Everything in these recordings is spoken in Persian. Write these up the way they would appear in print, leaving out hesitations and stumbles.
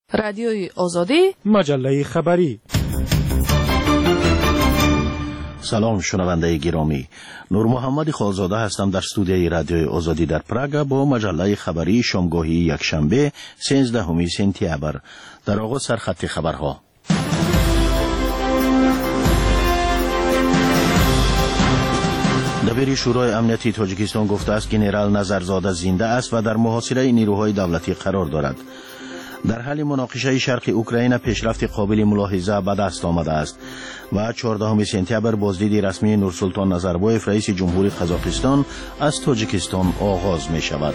رادیوی آزادی، مجله خبری. سلام شنونده گرامی، نور محمد خالزاده هستم در استودیوی رادیوی آزادی در پراگ با مجله خبری شامگاهی یکشنبه 13 سپتامبر. در آغاز سرخط خبرها. دبیر شورای امنیتی تاجیکستان گفته است ژنرال نظرزاده زنده است و در محاصره نیروهای دولتی قرار دارد. در حال مناقشه شرق اوکراین پیشرفت قابل ملاحظه به دست آمده است و 14 سپتامبر بازدید رسمی نورسلطان نظربایف رئیس جمهوری قزاقستان از تاجیکستان آغاز می شود.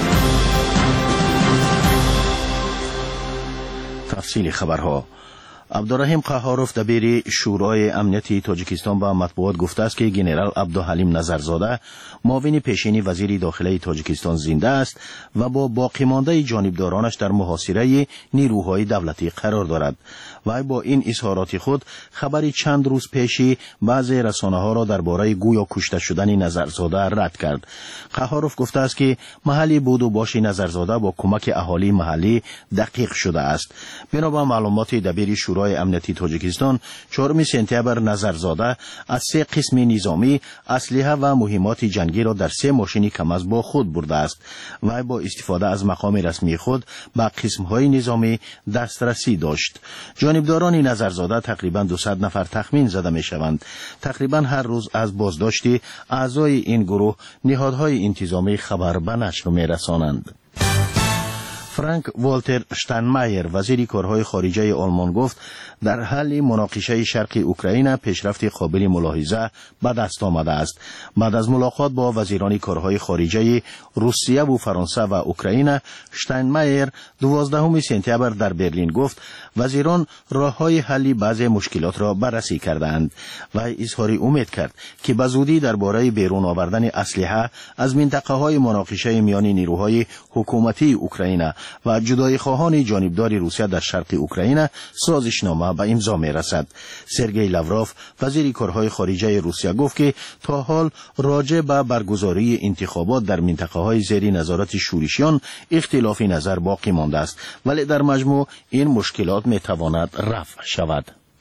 تفصیل خبرها. عبدالرحیم قهاروف دبیر شورای امنیتی تاجیکستان به مطبوعات گفته است که ژنرال عبدالحلیم نظرزاده معاون پیشین وزیر داخلی تاجیکستان زنده است و با باقی مانده جانبدارانش در محاصره نیروهای دولتی قرار دارد. و با این اظهارات خود خبری چند روز پیشی بعضی رسانه‌ها را درباره گویا کشته شدن نظرزاده رد کرد. قهاروف گفته است که محلی بود و باش نظرزاده با کمک اهالی محلی دقیق شده است. بنابر معلومات دبیر شورای امنیتی تاجیکستان 4 سپتامبر نظرزاده از 3 قسم نظامی اسلحه و مهمات جنگی را در 3 ماشین کم‌از با خود برده است و با استفاده از مقام رسمی خود به قسم‌های نظامی دسترسی داشت. جانبداران نظرزاده تقریباً 200 نفر تخمین زده می‌شوند. تقریباً هر روز از بازداشت اعضای این گروه نهادهای انتظامی خبر به نشر می‌رسانند. فرانک والتر شتاینمایر وزیر کارهای خارجه آلمان گفت در حال مناقشه شرق اوکراین پیشرفت قابل ملاحظه به دست آمده است. بعد از ملاقات با وزیران کارهای خارجه روسیه و فرانسه و اوکراین، شتاینمایر 12 سپتامبر در برلین گفت وزیران راههای حل بعضی مشکلات را بررسی کردند و اظهار امید کرد که به زودی درباره بیرون آوردن اسلحه از منطقه‌های مناقشه میان نیروهای حکومتی اوکراین و جدای خواهان جانبدار روسیه در شرق اوکراین سازشنامه به امضا می رسد. سرگئی لاوروف وزیر کارهای خارجه روسیه گفت که تا حال راجع به برگزاری انتخابات در منطقه های زیر نظارت شورشیان اختلاف نظر باقی مانده است، ولی در مجموع این مشکلات می تواند رفع شود.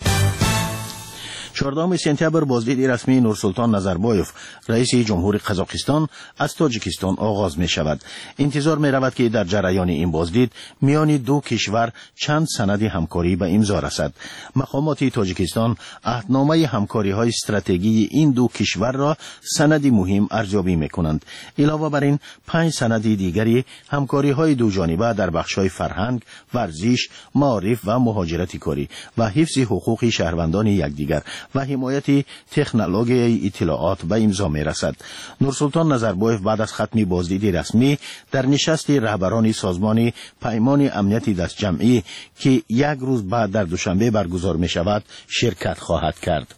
14 سپتامبر بازدید رسمی نورسلطان نظربایف رئیس جمهوری قزاقستان از تاجیکستان آغاز می شود. انتظار می رود که در جریان این بازدید میان دو کشور چند سند همکاری به امضا رسد. مقامات تاجیکستان عهدنامه همکاری های استراتژی این دو کشور را سند مهم ارزیابی می کنند. علاوه بر این 5 سند دیگری همکاری های دو جانبه در بخش های فرهنگ، ورزش، معارف و مهاجرت کاری و حفظ حقوق شهروندان یکدیگر و حمایت تکنولوژی اطلاعات به امضا می رسد. نورسلطان نظربایف بعد از ختم بازدید رسمی در نشست رهبران سازمان پیمان امنیتی دست جمعی که 1 روز بعد در دوشنبه برگزار می شود شرکت خواهد کرد.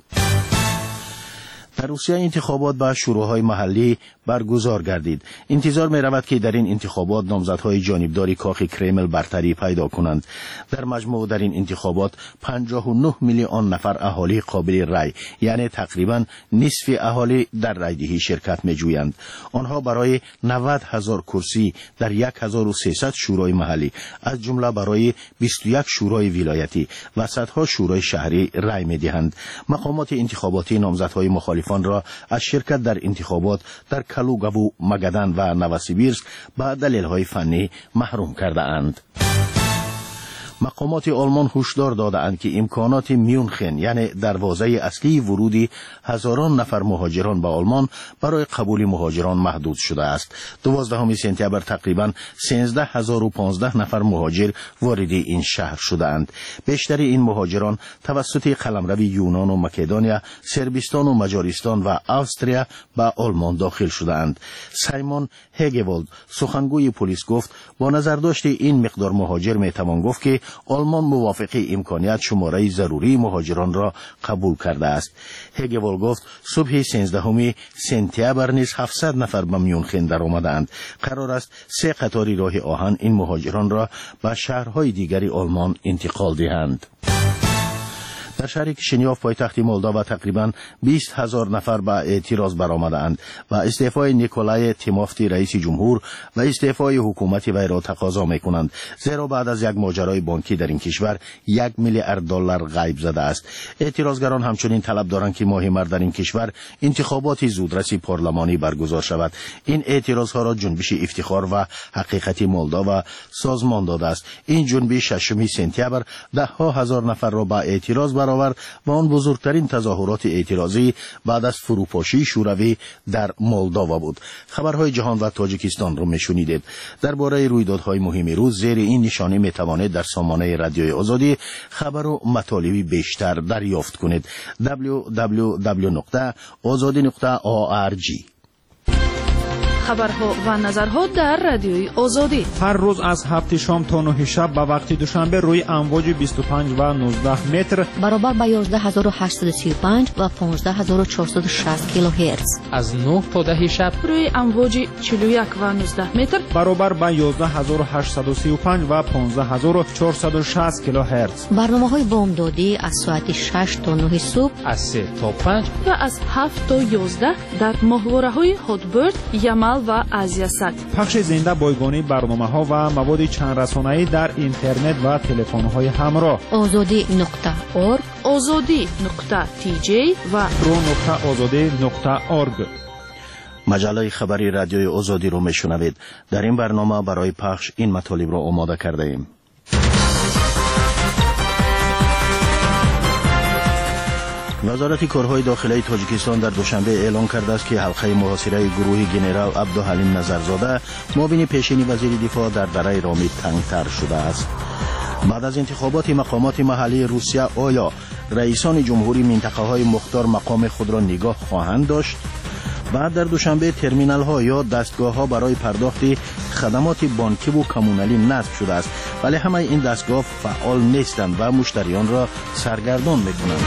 در روسیه انتخابات به شوراهای محلی برگزار گردید. انتظار می رود که در این انتخابات نامزدهای جانبدار کاخ کرمل برتری پیدا کنند. در مجموع در این انتخابات 59 میلیون نفر اهالی قابل رای، یعنی تقریبا نصف اهالی در رایدهی شرکت می جویند. آنها برای 90,000 کرسی در 1300 شورای محلی از جمله برای 21 شورای ولایتی و صدها شورای شهری رای می دهند. مقامات انتخاباتی نامزدهای مخالف را از شرکت در انتخابات در کلوگاو، مگدن و نوسیبیرسک به دلایل فنی محروم کرده اند. مقامات آلمان هشدار دادند که امکانات میونخن یعنی دروازه اصلی ورودی هزاران نفر مهاجران به آلمان برای قبول مهاجران محدود شده است. 12 سپتامبر تقریبا 13015 نفر مهاجر وارد این شهر شدند. بیشتر این مهاجران توسط قلمرو یونان و مکدونیا، صربستان و مجارستان و استریا به آلمان داخل شدند. سایمون هگوالد سخنگوی پلیس گفت با نظرداشت این مقدار مهاجر میتوان گفت که آلمان موافق امکانیت شماره ضروری مهاجران را قبول کرده است. هگوالد گفت صبح 13 سپتامبر نیز 700 نفر به میونخن در آمدند. قرار است 3 قطار راه آهن این مهاجران را به شهرهای دیگری آلمان انتقال دهند. در شهر کشینیوف پایتخت مولداوا تقریبا 20,000 نفر به اعتراض برآمدند و استعفای نیکولای تیموفتی رئیس جمهور و استعفای حکومت وی را تقاضا می‌کنند، زیرا بعد از یک ماجرای بانکی در این کشور 1 میلیارد دلار غیب زده است. اعتراضگران همچنین طلب دارند که ماه مارس در این کشور انتخابات زودرس پارلمانی برگزار شود. این اعتراضها را جنبش افتخار و حقیقت مولداوا سازمان داده است. این جنبش 6 سپتامبر ده هزار نفر را به اعتراض برآورد و آن بزرگترین تظاهرات اعتراضی بعد از فروپاشی شوروی در مولداوا بود. خبرهای جهان و تاجیکستان را میشنیدید. درباره رویدادهای مهم روز زیر این نشانه میتوانید در سامانه رادیوی آزادی خبر و مطالبی بیشتر دریافت کنید. www.azadi.org. خبرها و نظرها در رادیوی آزادی هر روز از 7 شام تا 9 شب به وقت دوشنبه روی امواج 25 و 19 متر برابر با 11835 و 15460 کیلوهرتز، از 9 تا 10 شب روی امواج 41 و 19 متر برابر با 11835 و 15460 کیلوهرتز. برنامه‌های بامدادی از ساعت 6 تا 9 صبح، از 3 تا 5 و از 7 تا 11 در ماهواره‌های هاتبرد، یمل و آزیاسات. پخش زنده بایگانی برنامه‌ها و مواد چند رسانه‌ای در اینترنت و تلفن‌های همراه. azadi.org، azadi.tj و pro.azadi.org. مجله خبری رادیوی آزادی رو میشنوید. در این برنامه برای پخش این مطالب را آماده کرده ایم. وزارت کارهای داخلی تاجیکستان در دوشنبه اعلام کرده است که حلقه محاصره گروه جنرال عبدالحلیم نظرزاده معاون پیشین وزیر دفاع در دره رامید تنگتر شده است. بعد از انتخابات مقامات محلی روسیه آیا رئیسان جمهوری منطقه های مختار مقام خود را نگاه خواهند داشت؟ بعد در دوشنبه ترمینال ها یا دستگاه ها برای پرداخت خدمات بانکی و کمونالی نصب شده است، ولی همه این دستگاه فعال نیستند و مشتریان را سرگردان میکنند.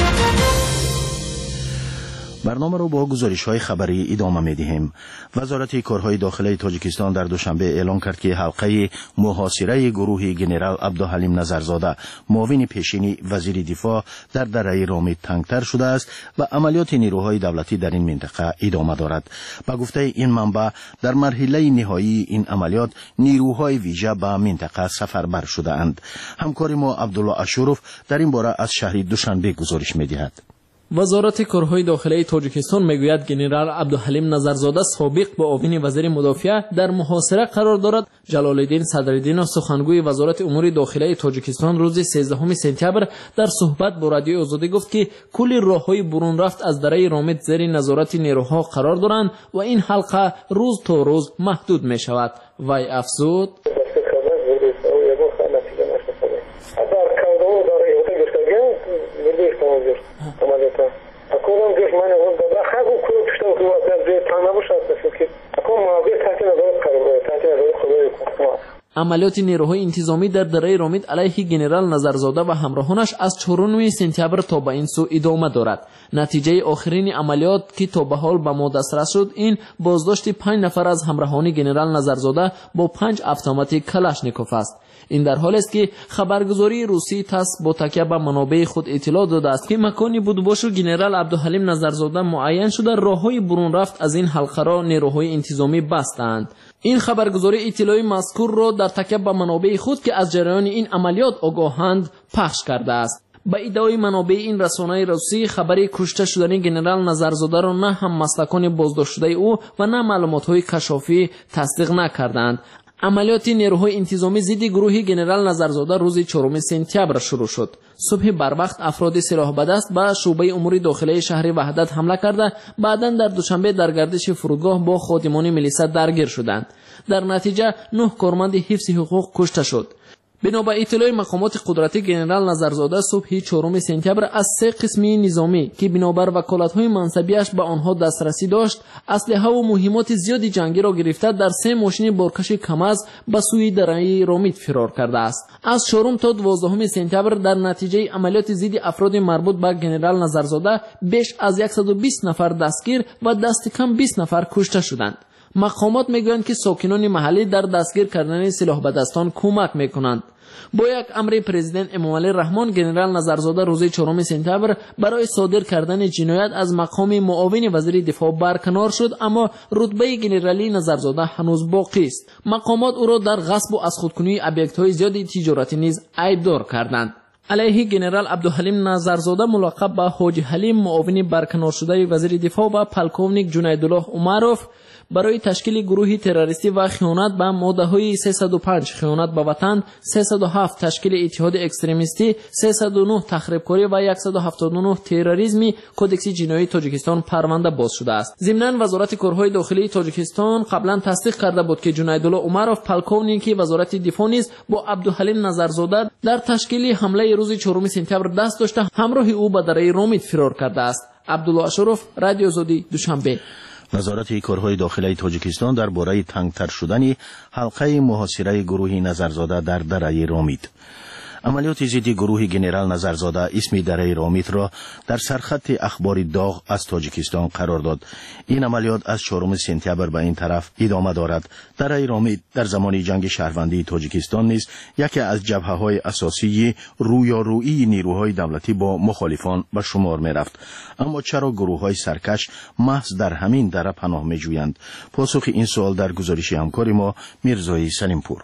برنامه رو با گزارش‌های خبری ادامه می‌دهیم. وزارت کارهای داخلی تاجیکستان در دوشنبه اعلام کرد که حلقه محاصره گروه جنرال عبدالحلیم نظرزاده معاون پیشین وزیر دفاع در دره رامید تنگتر شده است و عملیات نیروهای دولتی در این منطقه ادامه دارد. با گفته این منبع در مرحله نهایی این عملیات نیروهای ویژه به منطقه سفربر شده اند. همکار ما عبدالله اشورف در این باره از شهر دوشنبه گزارش می‌دهد. وزارت کارهای داخلی تاجیکستان میگوید جنرال عبدالحلیم نظرزاده سابق با معاون وزیر مدافع در محاصره قرار دارد. جلال الدین صدرالدین سخنگوی وزارت امور داخلی تاجیکستان روز 13 سپتامبر در صحبت با رادیو آزادی گفت که کل راههای برون رفت از دره رامید زیر نظارت نیروها قرار دارند و این حلقه روز تا روز محدود می شود. وی افزود عملیات نیروهای انتظامی در دره رامید علیه جنرال نظرزاده و همراهانش از 4 سپتامبر تا به این سو ادامه دارد. نتیجه آخرین عملیات که تا به حال به ما دسترس شد این بازداشت 5 نفر از همراهان جنرال نظرزاده با 5 اتومات کلاشنیکوف است. این در حالی است که خبرگزاری روسی تاس با تکیه به منابع خود اطلاع داده است که مکانی بودباش جنرال عبدالحلیم نظرزاده معین شده راههای برون رفت از این حلقه را نیروهای انتظامی بستند. این خبرگزاری اطلاعی مذکور را در تکیه به منابع خود که از جریان این عملیات آگاهند پخش کرده است. با ادعای منابع این رسانه روسی خبری کشته شدن جنرال نظرزاده را نه هم مسلکان بازداشت شده او و نه معلومات‌های کشافی تصدیق نکردند. عملیات نیروهای انتظامی ضد گروه جنرال نظرزاده روز 4 سپتامبر شروع شد. صبح بر وقت افراد سلاح به دست به شعبه امور داخلی شهر وحدت حمله کرده، بعداً در دوشنبه در گردش فرودگاه با خادمان ملیسا درگیر شدند. در نتیجه 9 کارمند حفظ حقوق کشته شد. بنا به اطلاع مقامات قدرتی جنرال نظرزاده صبح 4 سپتامبر از 3 قسمی نظامی که بنابر وکالت‌های منصبیش به آنها دسترسی داشت اسلحه و مهمات زیادی جنگی را گرفته در 3 ماشین بارکش کماز به سوی دره رامید فرار کرده است. از 4 تا 12 سپتامبر در نتیجه عملیات ضد افراد مربوط به جنرال نظرزاده بیش از 120 نفر دستگیر و دست کم 20 نفر کشته شدند. مقامات میگویند که ساکنان محلی در دستگیر کردن سلاح به دستان کمک میکنند. با یک امر پرزیدنت امامعلی رحمان، گنرال نظرزاده روز 4 سپتامبر برای صادر کردن جنایت از مقام معاون وزیر دفاع برکنار شد، اما رتبه گنرالی نظرزاده هنوز باقی است. مقامات او را در غصب و از خودکنی ابیکت‌های زیادی تجارتی نیز عیبدار کردند. علیه گنرال عبدالحلیم نظرزاده ملقب به حاجی حلیم، معاون برکنار شده وزیر دفاع، و پلکونیک جنیدالله عمروف برای تشکیل گروهی تروریستی و خیانت به ماده‌های 305 خیانت به وطن، 307 تشکیل اتحاد اکستریمیستی، 309 تخریبکاری و 179 تروریسمی کدکس جنایی تاجیکستان پرونده باز شده است. ضمناً وزارت کارهای داخلی تاجیکستان قبلا تصدیق کرده بود که جنیدالله عمروف، پلکونیک وزارت دفاع نیز با عبدالحلیم نظرزاده در تشکیل حمله روز 4 سپتامبر دست داشته همراه او به دره رامید فرار کرده است. عبدالله اشرف، رادیو آزادی، دوشنبه. وزارت کارهای داخلی تاجیکستان درباره تنگتر شدن حلقه محاصره گروه نظرزاده در دره رامید. عملیات ضد گروه گنرال نظرزاده اسم دره رامید را در سرخط اخبار داغ از تاجیکستان قرار داد. این عملیات از 4 سپتامبر به این طرف ادامه دارد. دره رامید در زمان جنگ شهروندی تاجیکستان نیز یکی از جبهه‌های اساسی رویارویی نیروهای دولتی با مخالفان به شمار می‌رفت. اما چرا گروه‌های سرکش محض در همین دره پناه می‌جویند؟ پاسخ این سوال در گزارش همکار ما میرزای سلیمپور.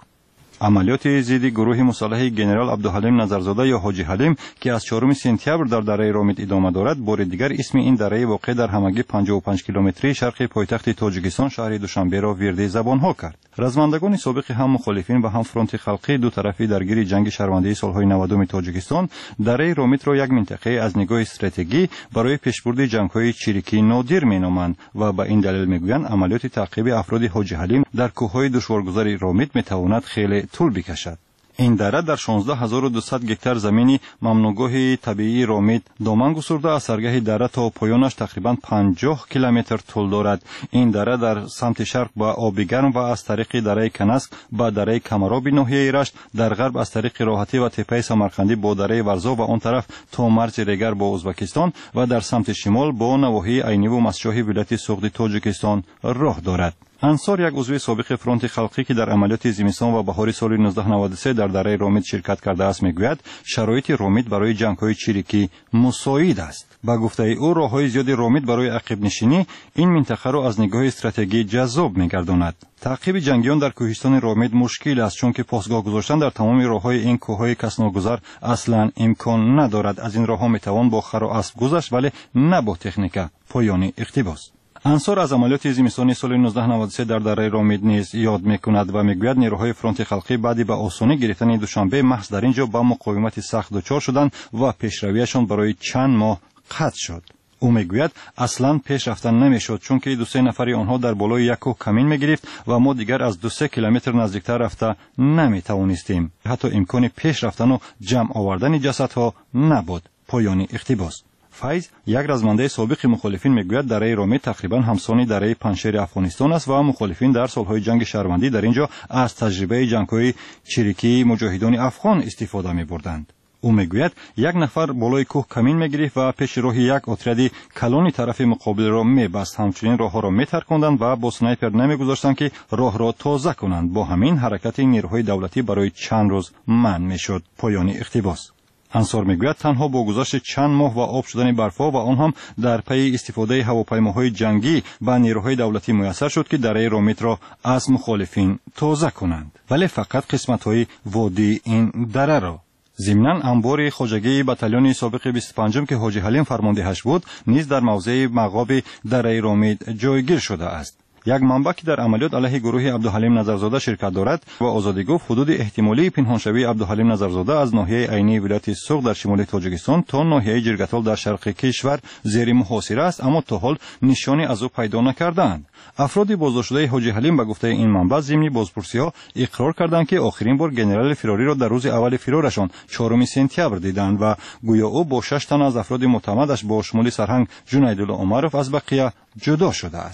عملیات ضد گروه مسلح گنرال عبدالحلیم نظرزاده یا حاجی حلیم که از 4 سپتامبر در دره رامید ادامه دارد، بار دیگر اسم این دره واقع در همگی 55 کیلومتری شرق پایتخت تاجیکستان شهر دوشنبه را ورده زبانها کرد. رزمندگان سابق هم مخالفین و هم فرانت خلقی دو طرفی درگیر جنگ شهروندی سالهای 90 تاجیکستان دره رامید را یک منطقه از نگاه استراتژی برای پیشبرد جنگ‌های چریکی نادر مینامند و به این دلیل میگویند عملیات تعقیب افراد حاجی حلیم در کوههای دشوارگذار رامید میتواند خیلی طول بکشد. این دره در 16200 گکتار زمین ممنوعگاه طبیعی رامید دامن گسترده از سرگاه دره تا پایانش تقریبا 50 کیلومتر طول دارد. این دره در سمت شرق با آب گرم و از طریق دره کنسک با دره کمراب ناحیه رشت، در غرب از طریق راحتی و تپه سمرقندی با دره ورزا و آن طرف تا مرز ریگر با ازبکستان و در سمت شمال با نواحی عینی و مسجح ولایت سوغد تاجیکستان راه دارد. انصار، یک عضو سابق فرانت خلقی که در عملیات زمستان و بهار سال 1993 در دره رامید شرکت کرده است، میگوید شرایط رامید برای جنگ‌های چریکی مساعد است. با گفته او راه‌های زیاد رامید برای عقب نشینی این منطقه را از نگاه استراتژی جذاب می‌گرداند. تعقیب جنگیان در کوهستان رامید مشکل است، چون که پاسگاه گذاشتن در تمام راه‌های این کوه‌های کسناگذار اصلاً امکان ندارد. از این راه‌ها می‌توان با خر و اسب گذشت، ولی نه با تکنیک. پایان اقتباس. انصار از عملیات زمستانی سال 1993 در دره رامید نیز یاد میکند و میگوید نیروهای فرانت خلقی بعد به آسانی گرفتن دوشنبه محض در اینجا با مقاومت سخت دچار شدند و پیشرویشان برای چند ماه قطع شد. او میگوید اصلا پیش رفتن نمیشد، چون که 2-3 نفری آنها در بالای یک کوه کمین میگرفت و ما دیگر از 2-3 کیلومتر نزدیکتر رفته نمیتوانستیم. حتی امکان پیش رفتن و جمع آوردن جسدها نبود. پایان اقتباس. فیض، یک رزمنده سابق مخالفین، میگوید دره رامید تقریبا همسان دره پنشیر افغانستان است و مخالفین در سالهای جنگ شهروندی در اینجا از تجربه جنگ‌های چریکی مجاهدان افغان استفاده می‌بردند. او میگوید یک نفر بالای کوه کمین میگرفت و پیش راه یک اتریادی کلانی طرف مقابل را میبست. همچنین راه‌ها را میترکاندند و با سنایپر نمیگذاشتند که راه را تازه کنند. با همین حرکت نیروهای دولتی برای چند روز منع میشد. پایان اقتباس. انصار میگوید تنها با گذشت چند ماه و آب شدن برف‌ها و آن هم در پی استفاده هواپیماهای جنگی با نیروهای دولتی میسر شد که دره رامید را از مخالفین تازه کنند، ولی فقط قسمت‌های وادی این دره را. ضمناً انبار خواجگی بتالون سابق 25م که حاجی حلیم فرماندهش بود نیز در موضع مغاب دره رامید جایگیر شده است. یک منبع که در عملیات علیه گروه عبدالحلیم نظرزاده شرکت دارد و آزادی گفت حدود احتمالی پنهانشوی عبدالحلیم نظرزاده از ناحیه عینی ولایت سوغد در شمال تاجیکستان تا ناحیه جرگتال در شرق کشور زیر محاصره است، اما تا حال نشانی از او پیدا نکردند. افراد بازداشت‌شده حاجی حلیم به گفته این منبع ضمن بازپرسی‌ها اقرار کردند که آخرین بار گنرال فراری را در روز اول فرارشان 4 سپتامبر دیدند و گویا او با 6 تن از افراد معتمدش با شمول سرهنگ جنیدالله عمروف از بقیه جدا شده است.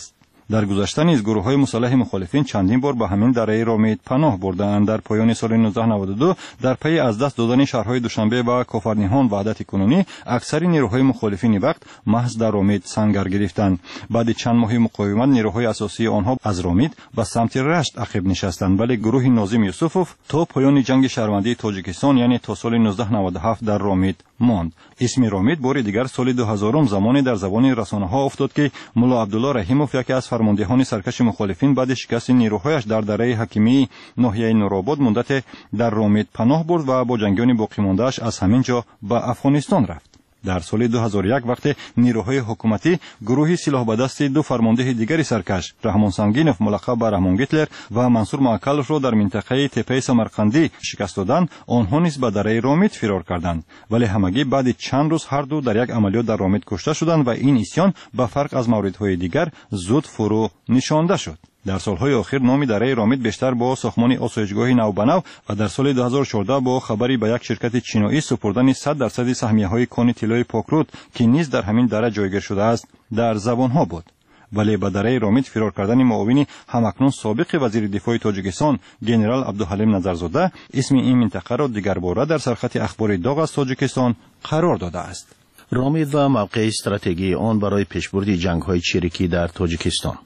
در گذشته نیز گروه‌های مسلح مخالفین چندین بار به همین دره رامید پناه بردند. در پایان سال 1992 در پی از دست دادن شهرهای دوشنبه و کفرنهان وحدت کنونی اکثر نیروهای مخالفین وقت محض در رامید سنگر گرفتند. بعد چند ماه مقاومت نیروهای اساسی آنها از رامید به سمت رشت عقب نشستند، ولی گروه ناظم یوسفوف تا پایان جنگ شهروندی تاجیکستان یعنی تا سال 1997 در رامید ماند. اسم رامید بار دیگر سال 2000 زمانی در زبان رسانه‌ها افتاد که ملا عبدالله رحیموف یکی از فرماندهان سرکش مخالفین بعد شکست نیروهایش در دره حکیمی ناحیه نورآباد مدت در رامید پناه برد و با جنگیان باقی مانده‌اش از همین جا به افغانستان رفت. در سال 2001 وقت نیروهای حکومتی گروهی سلاح به دست دو فرمانده دیگری سرکش رحمان سنگینوف ملقب به رحمان گیتلر و منصور معکلوف را در منطقه تپه سمرقندی شکست دادند، آنها نیز به دره رامید فرار کردند، ولی همگی بعد چند روز هر دو در یک عملیات در رامید کشته شدند و این اسیان به فرق از موردهای دیگر زود فرو نشانده شد. در سالهای آخر نام دره رامید بیشتر با ساختمان آسایشگاه نوبنو و در سال 2014 با خبری به یک شرکت چینایی سپردن 100% سهمیه‌های کان طلای پاکرود که نیز در همین دره جایگیر شده است در زبانها بود. ولی به دره رامید فرار کردن معاون همکنون سابق وزیر دفاع تاجیکستان گنرال عبدالحلیم نظرزاده اسم این منطقه را دیگر باره در سرخط اخبار داغ از تاجیکستان قرار داده است. رامید و موقع استراتژی آن برای پیشبرد جنگ‌های چریکی در تاجیکستان.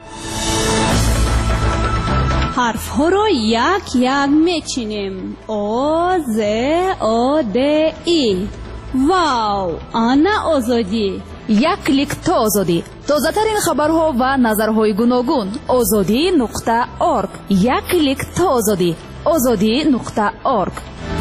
حرف ها رو یک یک میچینیم. او ز او د ای. واو، آنا آزادی. یک کلیک تا آزادی. تازه ترین خبرها و نظرهای گوناگون. azadi.org. یک کلیک تا آزادی. azadi.org.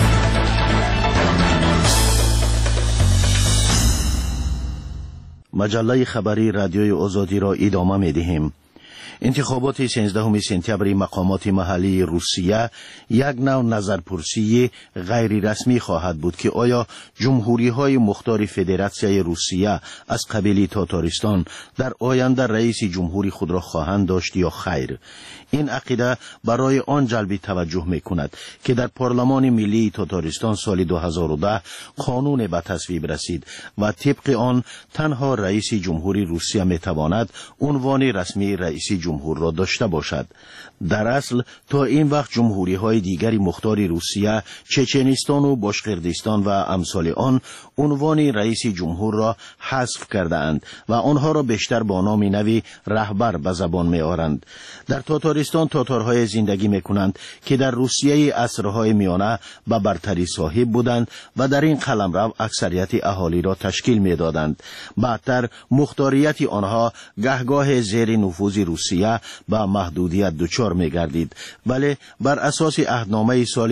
مجله خبری رادیوی آزادی را ادامه می‌دهیم. انتخابات 16 سپتامبر مقامات محلی روسیه یک نوع نظرپرسی غیر رسمی خواهد بود که آیا جمهوری‌های مختار فدراسیای روسیه از قبیله تاتارستان در آینده رئیس جمهوری خود را خواهند داشت یا خیر. این عقیده برای آن جلب توجه می‌کند که در پارلمان ملی تاتارستان سال 2010 قانون به تصویب رسید و طبق آن تنها رئیس جمهوری روسیه می‌تواند عنوان رسمی رئیس جمهور را داشته باشد. در اصل تا این وقت جمهوری‌های دیگری مختار روسیه، چچنستان و باشقردستان و امثال آن عنوان رئیس جمهور را حذف کرده‌اند و آنها را بیشتر با نام نوی رهبر به زبان می‌آورند. در تاتارستان تاتارهای زندگی می‌کنند که در روسیه عصرهای میانه به برتری صاحب بودند و در این قلمرو اکثریت اهالی را تشکیل می‌دادند. بعدتر مختاریت آنها گهگاه زیر نفوذ روسیه به محدودیت دچار می‌گردید، ولی بر اساس عهدنامه سال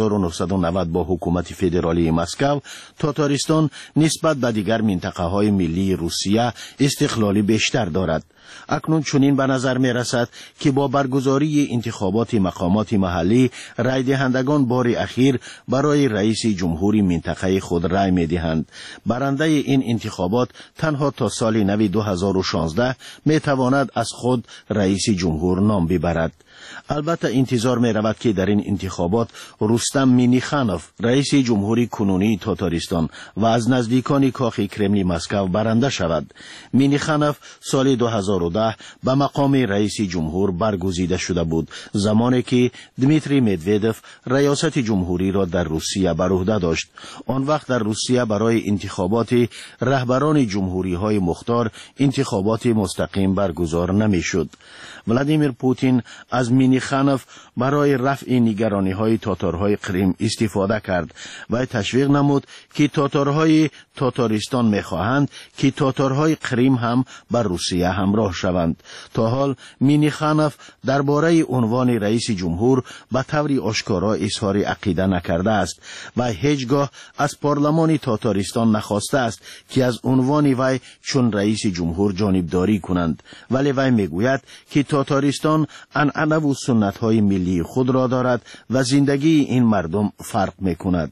1990 با حکومت فدرالی مسکو تاتارستان نسبت به دیگر منطقه‌های ملی روسیه استقلالی بیشتر دارد. اکنون چنین به نظر می رسد که با برگزاری انتخابات مقامات محلی رای دهندگان بار اخیر برای رئیس جمهوری منطقه خود رای می دهند. برنده این انتخابات تنها تا سال نو 2016 می تواند از خود رئیس جمهور نام ببرد. البته انتظار می رود که در این انتخابات رستم مینیخانوف رئیس جمهوری کنونی تاتارستان و از نزدیکان کاخ کرملین مسکو برنده شود. مینیخانوف سال 2010 به مقام رئیس جمهور برگزیده شده بود، زمانی که دمیتری مدودوف ریاست جمهوری را در روسیه بر عهده داشت. آن وقت در روسیه برای انتخابات رهبران جمهوری های مختار انتخابات مستقیم برگزار نمی شد. ولادیمیر پوتین از مینیخانوف برای رفع نگرانی های تاتارهای کریم استفاده کرد و تشویق نمود که تاتارهای تاتارستان میخواهند که تاتارهای کریم هم بر روسیه همراه شوند. تا حال مینیخانوف درباره عنوان رئیس جمهور به طور آشکارا اظهار عقیده نکرده است و هیچگاه از پارلمان تاتارستان نخواسته است که از عنوان وی چون رئیس جمهور جانبداری کنند، ولی وی میگوید که تاتارستان عنعنه و سنت های ملی خود را دارد و زندگی این مردم فرق میکند.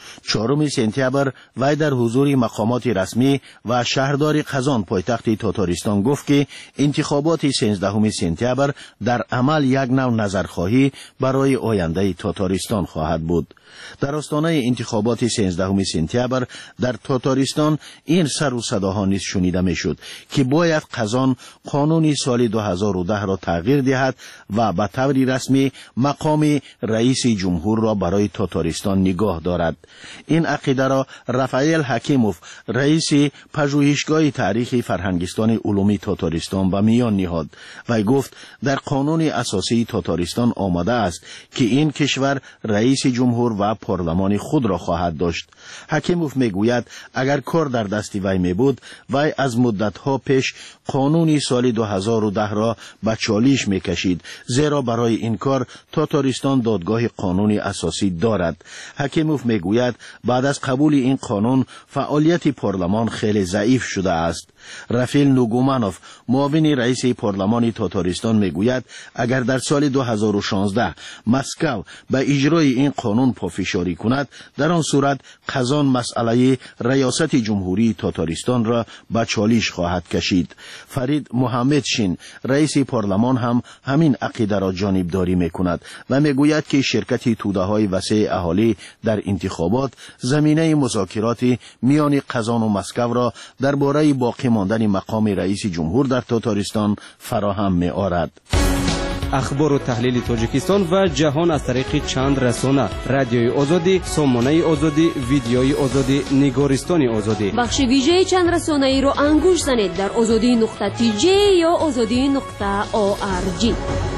4 سپتامبر وی در حضور مقامات رسمی و شهردار قزان پایتخت تاتارستان گفت که انتخابات 13 سپتامبر در عمل یک نوع نظرخواهی برای آینده تاتارستان خواهد بود. در آستانه انتخابات 13 سپتامبر در تاتارستان این سر و صداها نیز شنیده میشد که باید قزان قانون سال 2010 را تغییر دهد و به طور رسمی مقام رئیس جمهور را برای تاتارستان نگاه دارد. این عقیده را رافائیل حکیموف رئیس پژوهشگاه تاریخ فرهنگستان علومی تاتارستان به میان نهاد و گفت در قانون اساسی تاتارستان آمده است که این کشور رئیس جمهور و پارلمان خود را خواهد داشت. حکیموف میگوید اگر کار در دست وی می بود وی از مدتها پیش قانون سال 2010 را به چالش میکشید، زیرا برای این کار تاتارستان دادگاه قانونی اساسی دارد. حکیموف میگوید بعد از قبول این قانون فعالیت پارلمان خیلی ضعیف شده است. رافائیل نوگومانوف معاون رئیس پارلمان تاتارستان میگوید اگر در سال 2016 مسکو به اجرای این قانون پافشاری کند، در آن صورت قزان مسئله ریاست جمهوری تاتارستان را به چالش خواهد کشید. فرید محمدشین رئیس پارلمان هم همین عقیده را جانبداری میکند و میگوید که شرکت توده‌های وسیع اهالی در انتخابات زمینه مذاکرات میان قزان و مسکو را درباره باقی ماندن مقام رئیس جمهور در تاتارستان فراهم می‌آورد. اخبار و تحلیل تاجیکستان و جهان از طریق چند رسانه: رادیوی آزادی، سامانه آزادی، ویدیوی آزادی، نگارستان آزادی. بخش ویژه چند رسانه ای را انگوش زنید در azadi.tj یا azadi.org.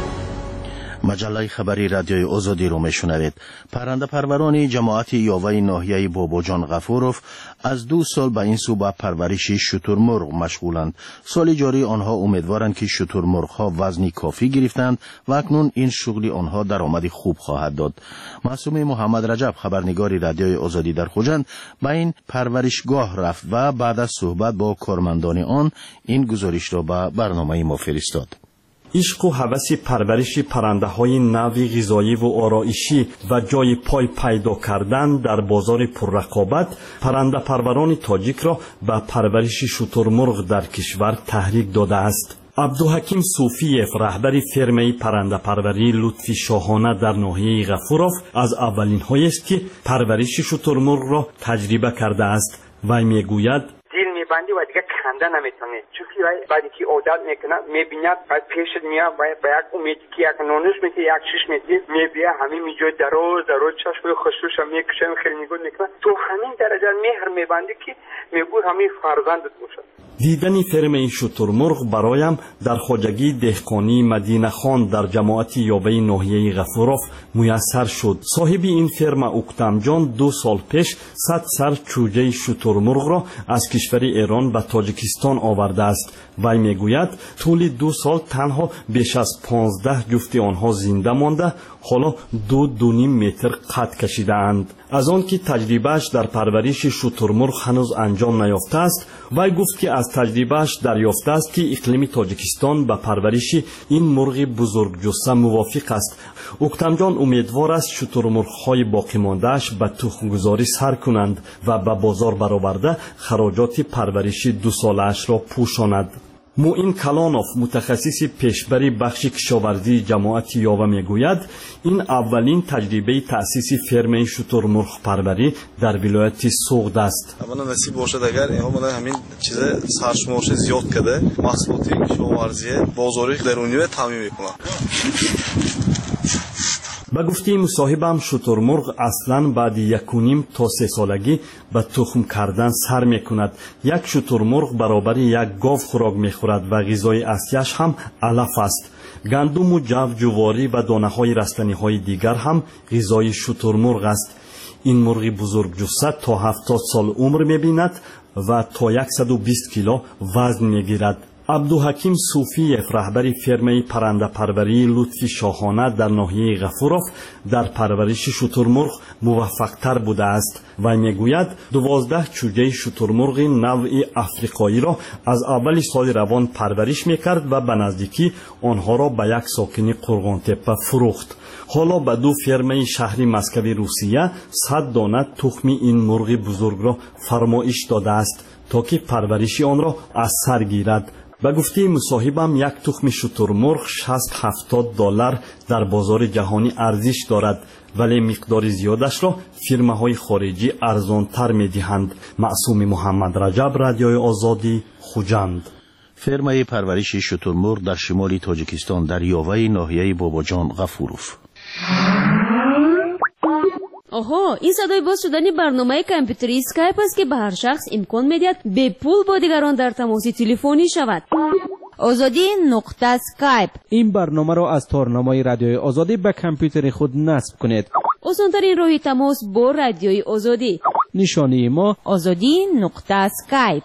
مجله خبری رادیوی آزادی رو میشنوید. پرنده پروران جماعت یاوه ناحیه باباجان غفوروف از 2 سال به این سو به پرورش شترمرغ مشغولند. سال جاری آنها امیدوارند که شترمرغ ها وزنی کافی گرفتند و اکنون این شغل آنها درآمد خوب خواهد داد. معصوم محمد رجب خبرنگار رادیوی آزادی در خوجند به این پرورشگاه رفت و بعد از صحبت با کارمندان آن این گزارش را به برنامه ما فرستاد. عشق و هوس پرورش پرنده های نوع غذایی و آرایشی و جای پای پیدا کردن در بازار پررقابت پرنده پروران تاجیک را به پرورش شترمرغ در کشور تحریک داده است. عبدالحکیم صوفیف رهبر فرمه پرنده پروری لطفی شاهانه در ناحیه غفوروف از اولین هایی است که پرورش شترمرغ را تجربه کرده است. وی میگوید بندی و دیگه کنده نمیتونه، چون بعدی که عادت میکنه میبیند بعد پیشت میاد و یک امیدی که یک نونش میگه یک شش میگه میبیه همین میجای دراز چشم خوشوش هم میکشه خیلی نگاه میکنه تو همین درجه مهر میبندی که میگو همین فرزندت باشه. دیدن فرمه شترمرغ برایم در خواجگی دهقانی مدینه خان در جماعت یاوه ناحیه غفوروف میسر شد. صاحب این فرمه اوکتم جان 2 سال پیش 100 سر چوجه شترمرغ را از کشور ایران به تاجیکستان آورده است. وی میگوید طول 2 سال تنها بیش از 15 جفت آنها زنده مانده، حالا 2.5 متر قد کشیده اند. از آن که تجربهش در پرورش شترمرغ هنوز انجام نیافته است، وی گفت که از تجربهش دریافته است که اقلیم تاجیکستان به پرورش این مرغ بزرگ جثه موافق است. اوکتم جان امیدوار است شترمرغ‌های باقی مانده‌اش به تخم‌گذاری سر کنند و به بازار برآورده خراجات پرورش 2 ساله‌اش را پوشاند. موین کلانوف متخصص پیشبری بخش کشاورزی جماعت یاوه میگوید این اولین تجربه تأسیس فرمه شترمرغ پروری در ولایت سوغد است. اما نصیب باشد اگر اینها من همین چیز سرشمارش زیاد کرده محصولات کشاورزی بازاری درونی را تامین میکنه. به گفته مصاحبم شترمرغ اصلا بعد 1.5 تا 3 سالگی به تخم کردن سر میکند. یک شترمرغ برابر یک گاو خوراک میخورد و غذای اصلیش هم علف است. گندم و جو، جواری و دانه های رستنی های دیگر هم غذای شترمرغ است. این مرغ بزرگ جثه تا 70 سال عمر میبیند و تا 120 کیلو وزن میگیرد. عبدالحکیم صوفیف رهبر فرمه پرنده پروری لطفی شاهانه در ناحیه غفوروف در پرورش شترمرغ موفق تر بوده است و میگوید 12 چوجه شترمرغ نوع افریقایی را از اول سال روان پرورش میکرد و به نزدیکی آنها را به یک ساکن قرغان تپه فروخت. حالا به 2 فرمه شهری مسکوی روسیه 100 دانه تخم این مرغ بزرگ را فرمایش داده است تا که پرورش آن را از سر گیرد. به گفته مصاحبم یک تخم شترمرغ 60-70 دلار در بازار جهانی ارزش دارد، ولی مقدار زیادش را فرمه‌های خارجی ارزان‌تر می‌دهند. معصوم محمد رجب، رادیوی آزادی، خوجند. فرمه پرورش شترمرغ در شمال تاجیکستان در یاوه ناحیه باباجان غفوروف. آها، این صدای باز شدن برنامه کامپیوتری اسکایپ است که به هر شخص امکان می‌دهد به پول با دیگران در تماس تلفنی شود. آزادی نقطه اسکایپ. این برنامه را از تارنمای رادیوی آزادی به کامپیوتر خود نصب کنید. آسان‌ترین راه تماس با رادیوی آزادی. نشانی ما آزادی نقطه اسکایپ.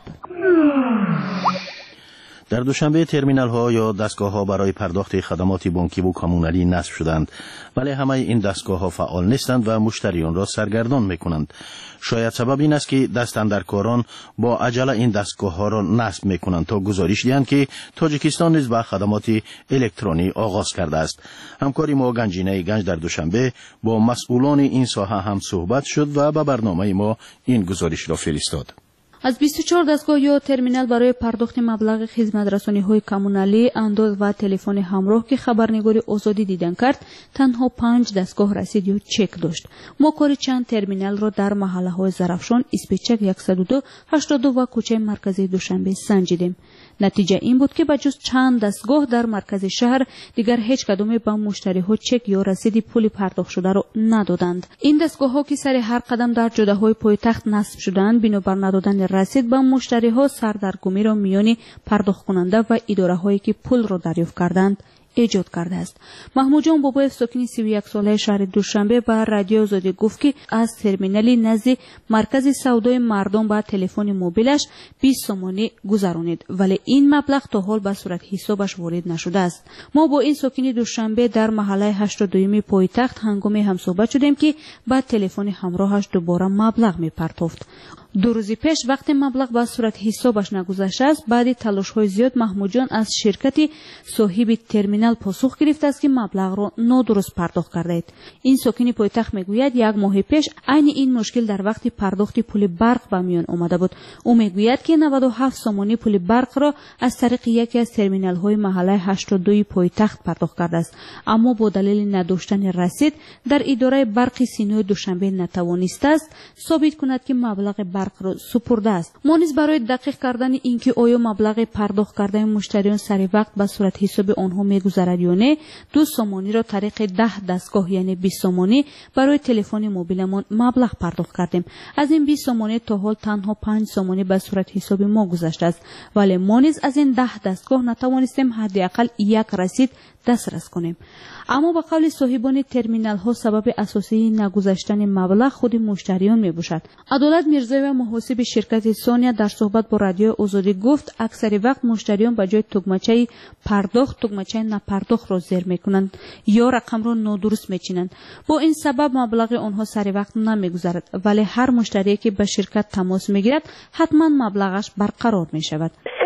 در دوشنبه ترمینال ها یا دستگاه ها برای پرداخت خدمات بانکی و کامونالی نصب شدند، ولی همه این دستگاه ها فعال نیستند و مشتریان را سرگردان می کنند. شاید سبب این است که دستاندرکاران با عجله این دستگاه ها را نصب می کنند تا گزارش دهند که تاجیکستان نیز به خدمات الکترونی آغاز کرده است. همکاری ما گنجینه گنج در دوشنبه با مسئولان این ساحه هم صحبت شد و به برنامه ما این گزارش را فرستاد. از 24 دستگاه یا ترمینال برای پرداخت مبلغ خدمت‌رسانی‌های کامونالی، اندوز و تلفن همراه که خبرنگاری آزادی دیدن کرد، تنها 5 دستگاه رسید یا چک داشت. ما کار چند ترمینال را در محله‌های زرافشان، اسپیچک 102، 82 و کوچه مرکزی دوشنبه سنجیدیم. نتیجه این بود که بجز چند دستگاه در مرکز شهر دیگر هیچ کدام به مشتری‌ها چک یا رسید پول پرداخت شده را ندادند. این دستگاه‌ها که سر هر قدم در جاده‌های پایتخت نصب شدند، بنابر ندادن رسید به مشتری‌ها سردرگمی را میان پرداخت کننده و اداره‌هایی که پول را دریافت کردند ایجاد کرده است. محمود جان باباєв ساکن 31 ساله شهر دوشنبه به رادیو آزادی گفت که از ترمینال نزد مرکز سودای مردم با تلفن موبیلش 20 سومانی گذرانید، ولی این مبلغ تا حال به صورت حسابش وارد نشده است. ما با این ساکن دوشنبه در محله 82 پایتخت هنگام همصحبت شدیم که با تلفن همراهش دوباره مبلغ میپرداخت. 2 روز پیش وقتی مبلغ به صورت حسابش نگذشته است، بعد تلاش‌های زیاد محمود جان از شرکت صاحب ترمینال پاسخ گرفته است که مبلغ را نادرست پرداخت کرده اید. این ساکن پایتخت میگوید 1 ماه پیش عین این مشکل در وقت پرداخت پول برق به میان آمده بود. او میگوید که 97 سومانی پول برق را از طریق یکی از ترمینال‌های محله 82 پایتخت پرداخت کرده است، اما با دلیل نداشتن رسید در اداره برق سینوی دوشنبه نتوانسته است ثابت کند که مبلغ برق را سپرده است. ما نیز برای دقیق کردن اینکه آیا مبلغ پرداخت کرده مشتریان سر وقت به صورت حساب آنها میگذرد یا نه، 2 سومانی را طریق 10 دستگاه یعنی 20 سومانی برای تلفن موبیلمان مبلغ پرداخت کردیم. از این 20 سومانی تا حال تنها 5 سومانی به صورت حساب ما گذشته است، ولی ما نیز از این 10 دستگاه نتوانستیم حداقل یک رسید دسترس کنیم. اما به قول صاحبان ترمینال ها سبب اساسی نگذشتن مبلغ خود مشتریان می باشد. عدالت میرزایی و محاسب شرکت سونیا در صحبت با رادیو آزادی گفت اکثر وقت مشتریان به جای تگمچه پرداخت تگمچه نپرداخت را زیر می کنند یا رقم را نادرست می چینند. با این سبب مبلغ آنها سر وقت نمی گذرد، ولی هر مشتری که به شرکت تماس می گیرد حتما مبلغش برقرار می شود.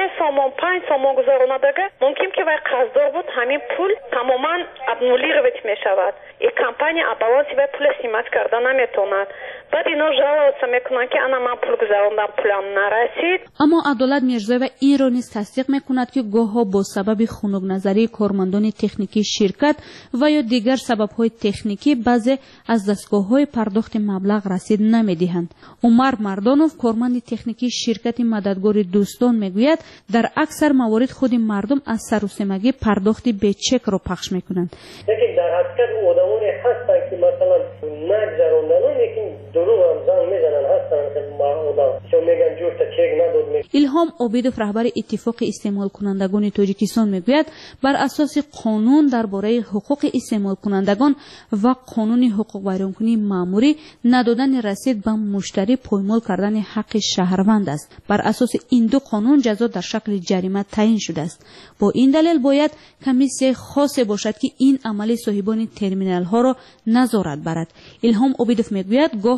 5 سومون گذرانندگی ممکن که وقت قرضدار بود همین پول تماما ابنولی رویت می شود. این کمپانی ابوازی به پول سیمت کردن نمیتوند. بعد اینا جواب میکنن که انا من پول گذراندم پولم نرسید. اما عدالت میرزایی و این را نیز تصدیق میکند که گاهها با سبب خنک نظری کارمندان تکنیکی شرکت و یا دیگر سببهای تکنیکی بعضی از دستگاه‌های پرداخت مبلغ رسید نمیدهند. عمر مردانوف کارمند تکنیکی شرکت مددگار دوستان میگوید در اکثر موارد خود مردم از سروسمگی پرداخت به چک را پخش میکنند. لیکن در حقیقت آدمانی هستن که مثلا نگذراندن لیکن دروغ هم زنگ میزنن هستن آدم چون میگن جفت چک نداد. الهام عبیدوف رهبر اتفاق استعمال کنندگان تاجیکستان میگوید بر اساس قانون درباره حقوق استعمال کنندگان و قانون حقوق ویرانکنی ماموری ندادن رسید به مشتری پایمال کردن حق شهروند است. بر اساس این دو قانون جزا در شکل جریمه تعیین شده است. با این دلیل باید کمیسیه خاصی باشد که این عمل صاحبان ترمینال ها را نظارت برد. الهام عبیدوف میگوید گاه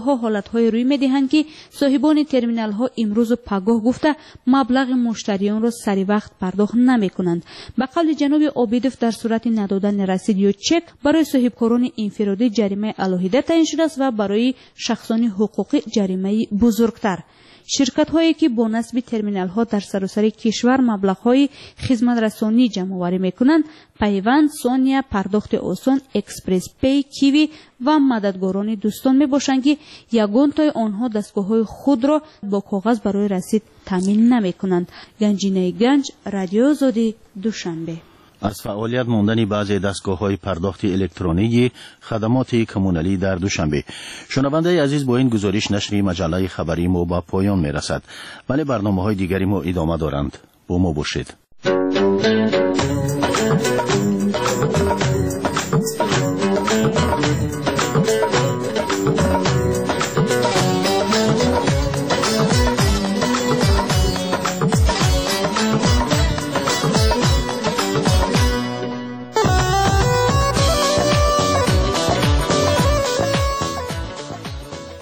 ها حالتهای روی میدهند که صاحبان ترمینال ها امروز و پگاه گفته مبلغ مشتریان را سری وقت پرداخت نمی کنند. به قول جناب عابدوف در صورت ندادن رسید یا چک برای صاحبکاران انفرادی جریمه علیحده تعیین شده است و برای شخصان حقوقی جریمه بزرگتر. شرکت هایی که با نصب ترمینال ها در سراسر کشور مبلغ های خدمت رسانی جمع آوری میکنند پیوند، ثانیه، پرداخت آسان، اکسپرس پی، کیوی و مددگاران دوستان می باشند که یگان تای آنها دستگاه های خود را با کاغذ برای رسید تامین نمی کنند. گنجینه گنج، رادیو آزادی، دوشنبه. از فعالیت ماندن بعضی دستگاه‌های پرداخت الکترونیکی خدمات کمونالی در دوشنبه. شنونده عزیز، با این گزارش نشر مجله خبری ما به پایان میرسد، ولی برنامه‌های دیگری ما ادامه دارند. با ما باشید.